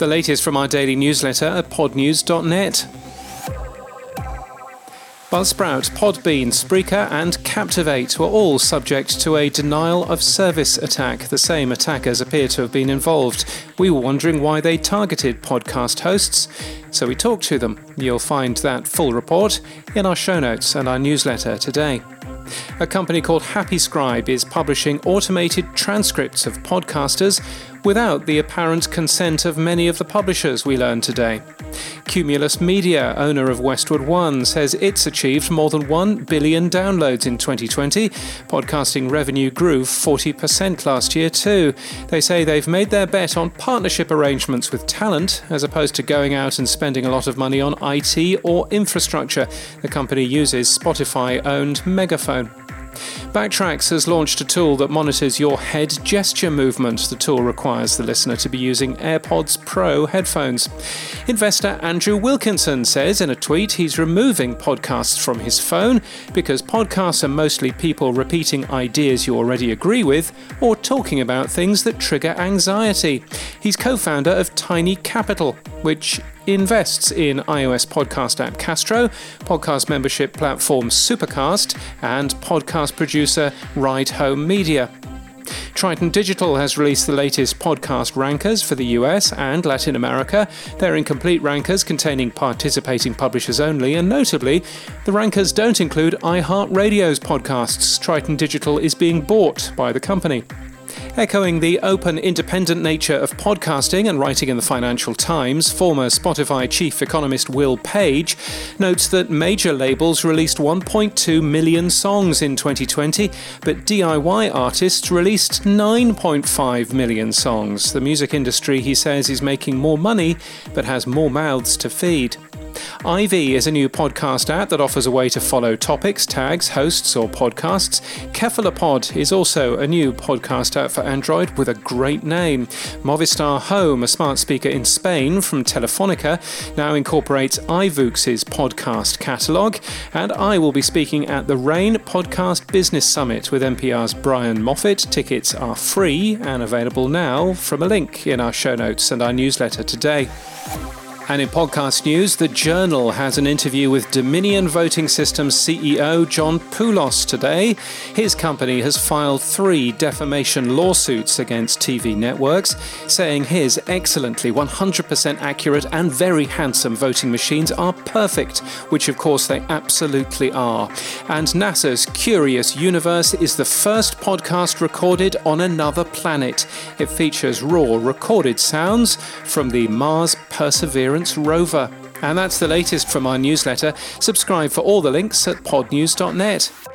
The latest from our daily newsletter at podnews.net. Buzzsprout, Podbean, Spreaker and Captivate were all subject to a denial of service attack. The same attackers appear to have been involved. We were wondering why they targeted podcast hosts, so we talked to them. You'll find that full report in our show notes and our newsletter today. A company called HappyScribe is publishing automated transcripts of podcasters without the apparent consent of many of the publishers, we learned today. Cumulus Media, owner of Westwood One, says it's achieved more than 1 billion downloads in 2020. Podcasting revenue grew 40% last year too. They say they've made their bet on partnership arrangements with talent, as opposed to going out and spending a lot of money on IT or infrastructure. The company uses Spotify-owned Megaphone. Backtracks has launched a tool that monitors your head gesture movement. The tool requires the listener to be using AirPods Pro headphones. Investor Andrew Wilkinson says in a tweet he's removing podcasts from his phone because podcasts are mostly people repeating ideas you already agree with or talking about things that trigger anxiety. He's co-founder of Tiny Capital, which invests in iOS podcast app Castro, podcast membership platform Supercast, and podcast producer Ride Home Media. Triton Digital has released the latest podcast rankers for the US and Latin America. They're incomplete rankers containing participating publishers only, and notably, the rankers don't include iHeartRadio's podcasts. Triton Digital is being bought by the company. Echoing the open, independent nature of podcasting and writing in the Financial Times, former Spotify chief economist Will Page notes that major labels released 1.2 million songs in 2020, but DIY artists released 9.5 million songs. The music industry, he says, is making more money, but has more mouths to feed. Ivy is a new podcast app that offers a way to follow topics, tags, hosts or podcasts. Cephalopod is also a new podcast app for Android with a great name. Movistar Home, a smart speaker in Spain from Telefonica, now incorporates iVoox's podcast catalogue. And I will be speaking at the RAIN Podcast Business Summit with NPR's Brian Moffat. Tickets are free and available now from a link in our show notes and our newsletter today. And in podcast news, The Journal has an interview with Dominion Voting Systems CEO John Poulos today. His company has filed 3 defamation lawsuits against TV networks, saying his excellently 100% accurate and very handsome voting machines are perfect, which of course they absolutely are. And NASA's Curious Universe is the first podcast recorded on another planet. It features raw recorded sounds from the Mars Perseverance rover. And that's the latest from our newsletter. Subscribe for all the links at podnews.net.